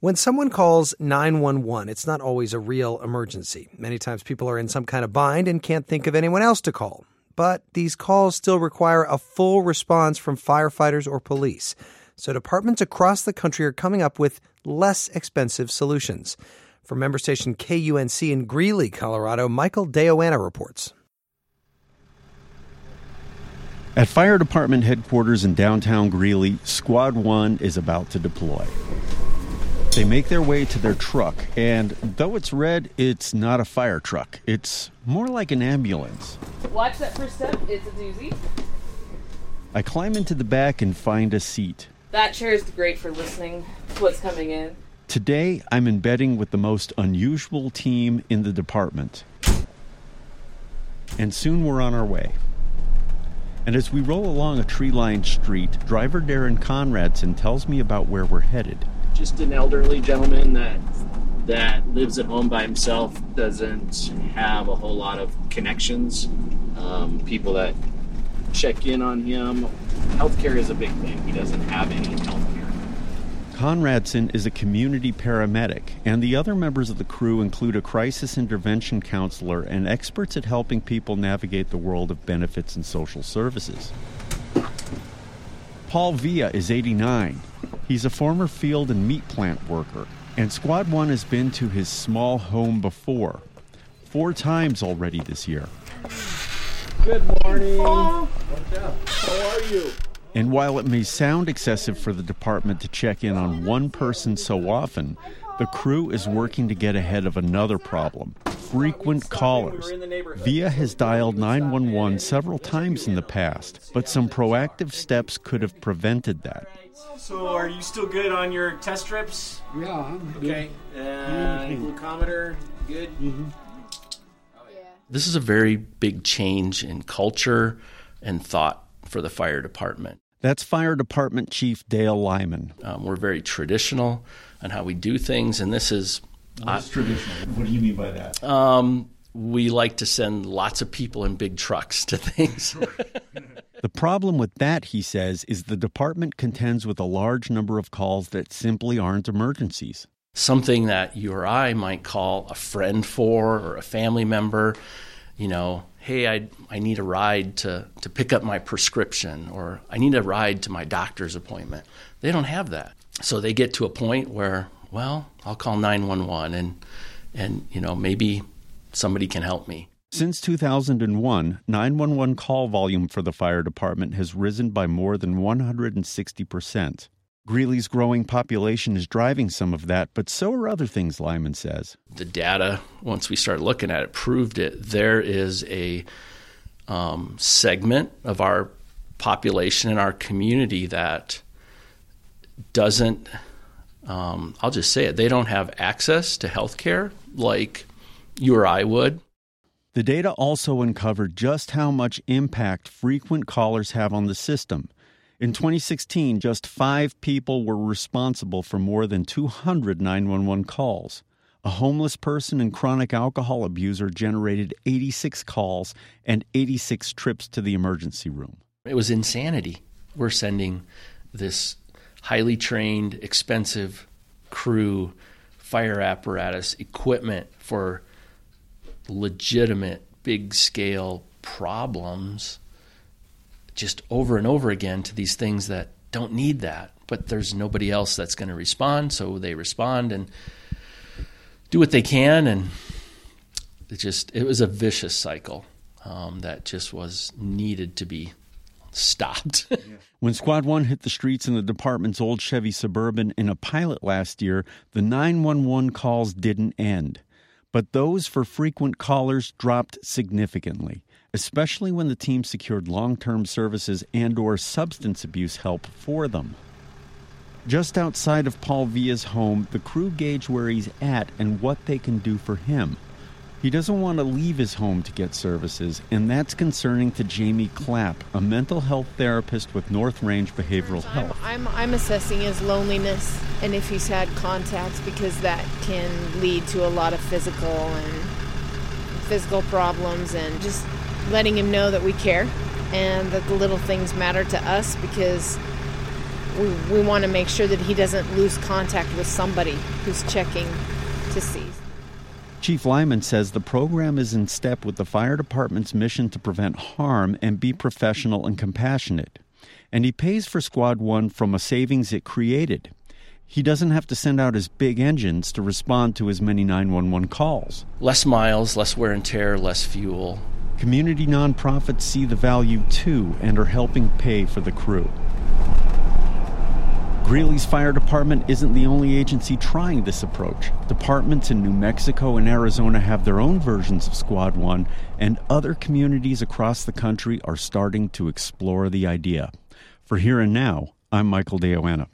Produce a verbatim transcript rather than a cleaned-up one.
When someone calls nine one one, it's not always a real emergency. Many times people are in some kind of bind and can't think of anyone else to call. But these calls still require a full response from firefighters or police. So departments across the country are coming up with less expensive solutions. From member station K U N C in Greeley, Colorado, Michael DeOanna reports. At Fire Department headquarters in downtown Greeley, Squad one is about to deploy. They make their way to their truck, and though it's red, it's not a fire truck. It's more like an ambulance. Watch that first step. It's a doozy. I climb into the back and find a seat. That chair is great for listening to what's coming in. Today, I'm embedding with the most unusual team in the department. And soon we're on our way. And as we roll along a tree-lined street, driver Darren Conradson tells me about where we're headed. Just an elderly gentleman that that lives at home by himself, doesn't have a whole lot of connections, um, people that check in on him. Healthcare is a big thing. He doesn't have any healthcare. Conradson is a community paramedic, and the other members of the crew include a crisis intervention counselor and experts at helping people navigate the world of benefits and social services. Paul Villa is eighty-nine. He's a former field and meat plant worker, and Squad one has been to his small home before, four times already this year. Good morning. What's up? How are you? And while it may sound excessive for the department to check in on one person so often, the crew is working to get ahead of another problem: frequent callers. Villa has dialed nine one one several times in the past, but some proactive steps could have prevented that. So are you still good on your test strips? Yeah, I'm good. Okay. Uh, Mm-hmm. glucometer, good? Mm-hmm. This is a very big change in culture and thought for the fire department. That's Fire Department Chief Dale Lyman. Um, we're very traditional on how we do things, and this is... What's uh, traditional? What do you mean by that? Um, we like to send lots of people in big trucks to things. The problem with that, he says, is the department contends with a large number of calls that simply aren't emergencies. Something that you or I might call a friend for, or a family member, you know, hey, I I need a ride to, to pick up my prescription, or I need a ride to my doctor's appointment. They don't have that. So they get to a point where, well, I'll call nine one one and, and you know, maybe somebody can help me. Since two thousand one, nine one one call volume for the fire department has risen by more than one hundred sixty percent. Greeley's growing population is driving some of that, but so are other things, Lyman says. The data, once we start looking at it, proved it. There is a um, segment of our population in our community that doesn't, um, I'll just say it, they don't have access to health care like you or I would. The data also uncovered just how much impact frequent callers have on the system. In twenty sixteen, just five people were responsible for more than two hundred nine one one calls. A homeless person and chronic alcohol abuser generated eighty-six calls and eighty-six trips to the emergency room. It was insanity. We're sending this highly trained, expensive crew, fire apparatus, equipment for legitimate, big-scale problems just over and over again to these things that don't need that. But there's nobody else that's going to respond, so they respond and do what they can, and it just it was a vicious cycle um, that just was needed to be stopped. When Squad one hit the streets in the department's old Chevy Suburban in a pilot last year, the nine one one calls didn't end. But those for frequent callers dropped significantly, especially when the team secured long-term services and or substance abuse help for them. Just outside of Paul Villa's home, the crew gauge where he's at and what they can do for him. He doesn't want to leave his home to get services, and that's concerning to Jamie Clapp, a mental health therapist with North Range Behavioral Health. I'm, I'm, I'm assessing his loneliness and if he's had contacts, because that can lead to a lot of physical and physical problems, and just letting him know that we care and that the little things matter to us, because we, we want to make sure that he doesn't lose contact with somebody who's checking to see. Chief Lyman says the program is in step with the fire department's mission to prevent harm and be professional and compassionate. And he pays for Squad one from a savings it created. He doesn't have to send out his big engines to respond to as many nine one one calls. Less miles, less wear and tear, less fuel. Community nonprofits see the value too and are helping pay for the crew. Greeley's fire department isn't the only agency trying this approach. Departments in New Mexico and Arizona have their own versions of Squad one, and other communities across the country are starting to explore the idea. For Here and Now, I'm Michael De Ioanna.